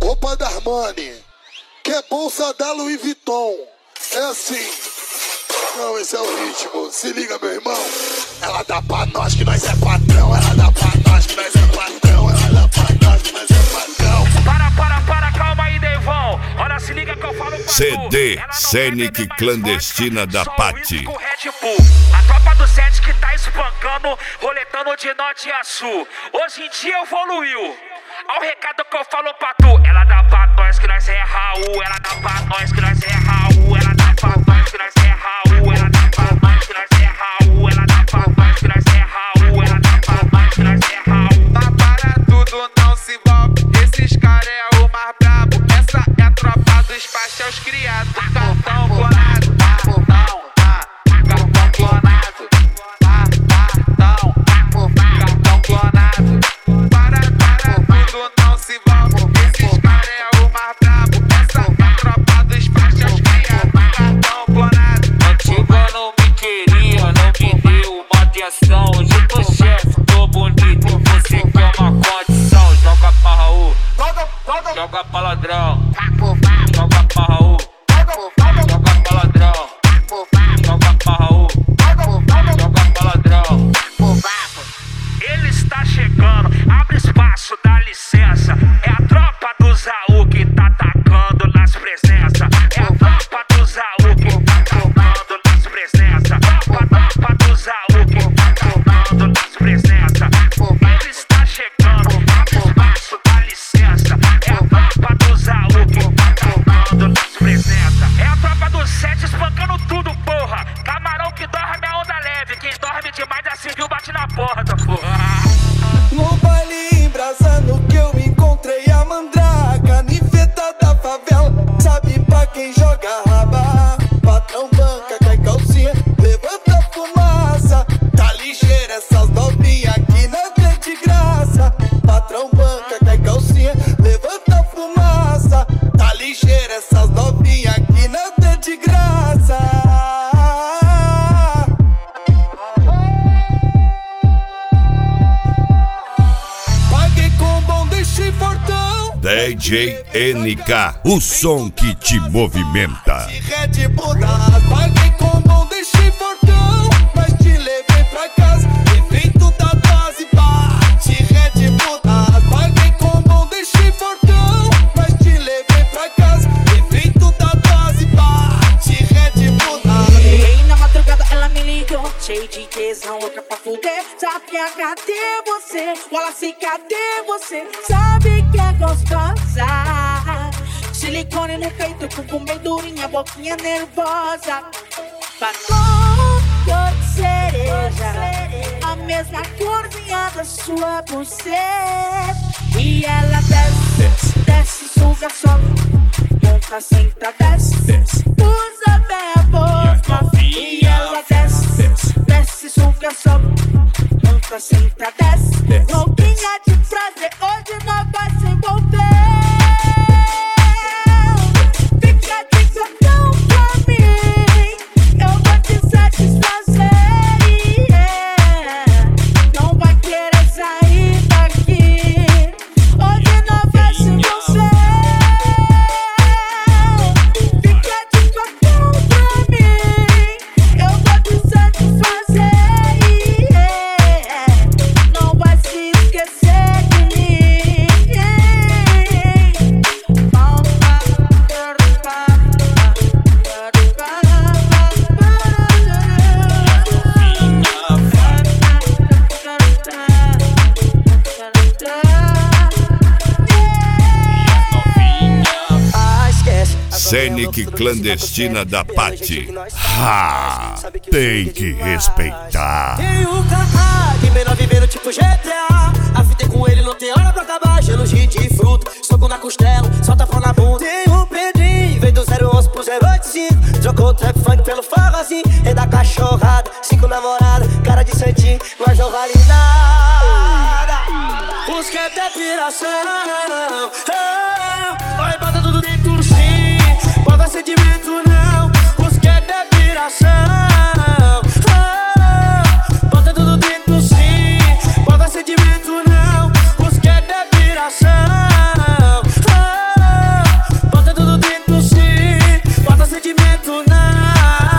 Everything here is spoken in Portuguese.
roupa da Armani, quer bolsa da Louis Vuitton. É assim. Não, esse é o ritmo. Se liga, meu irmão. Ela dá pra nós que nós é patrão. Ela dá pra nós que nós é patrão. Ela dá pra nós que nós é patrão. Para, calma aí, Devon. Olha, se liga que eu falo pra CD Scenic Clandestina da Pati. A tropa do 7 que tá espancando, roletando de norte a sul. Hoje em dia evoluiu. Olha o recado que eu falo pra tu. Ela dá pra nós que nós é Raul. Ela dá pra nós que nós é Raul. Ela dá pra nós que nós é Raul. Ela dá pra nós que nós é Raul. Ela dá pra nós que nós é Raul. Ela dá pra nós que nós é Raul. Para tudo, não se envolve. Esses caras é o mais brabo. Essa é a tropa dos pastéis criados. Cartão clonado. Cartão clonado. Cartão clonado. Para tudo, não se envolve. Esses caras é o mais brabo. Essa é a tropa dos pastéis criados. Cartão clonado. Antiga não me queria, não me deu uma atenção. Hoje tô chefe, tô bonito. Você quer uma condição? Joga pra Raul, joga pra ladrão. Joga pra Raul, joga pra ladrão. Joga pra Raul, joga pra ladrão. Ele está chegando, abre espaço, dá licença. É a tropa do Zaú que tá atacando nas presenças. É a tropa do Zaú que tá atacando nas presenças. Tropa do Zaú que tá atacando nas presenças. Ele está chegando, abre espaço, dá licença. É a tropa do Zaú que tá atacando nas presenças. É a tropa do 7 espancando tudo, porra. Camarão que dorme a onda leve. Quem dorme demais já se viu, bate na porta, porra. No baile embrasando que eu encontrei a mandraca, niveta da favela, sabe pra quem joga raba. Patrão banca, cai calcinha, levanta fumaça. Tá ligeira essas novinhas aqui não tem de graça. Patrão banca, cai calcinha, levanta fumaça. Tá ligeira essas novinhas aqui não tem de graça. DJ NK, o som que te movimenta. Red Bull das paguei com bom deixei fortão, mas te levei pra casa, efeito da dose bate. Red Bull das paguei com bom deixei fortão, mas te levei pra casa, efeito da dose bate. Red Bull das. E na madrugada ela me ligou, cheio de tesão, louca pra fuder. Sabe cadê você? Wallace, cadê você? Sabe que é gostosa, silicone no peito, com bem durinha, boquinha nervosa. Batom cor de cereja, a mesma corzinha da sua buceta. E ela desce, desce, suga, sobe, monta, senta, desce, usa bem a boca. E ela desce, desce, suga, sobe, monta, senta, desce. Louquinha de prazer, hoje não vai se envolver. Scenic Clandestina da Pati. Tem que respeitar. Tem o Kaká, de menor vivendo tipo GTA. A fita é com ele, não tem hora pra acabar. Gelo de fruta, soco na costela, solta pau na bunda. Tem o Pedrinho, veio do 011 pro 085. Trocou o trap funk pelo forrozinho. Rei da cachorrada, 5 namoradas, cara de santinho, mas não vale nada. Os que até piração, vai bota tudo dentro do sim. Bota sentimento não, os que até piração. Bota tudo dentro do sim. Bota sentimento não, os que até piração. Ah,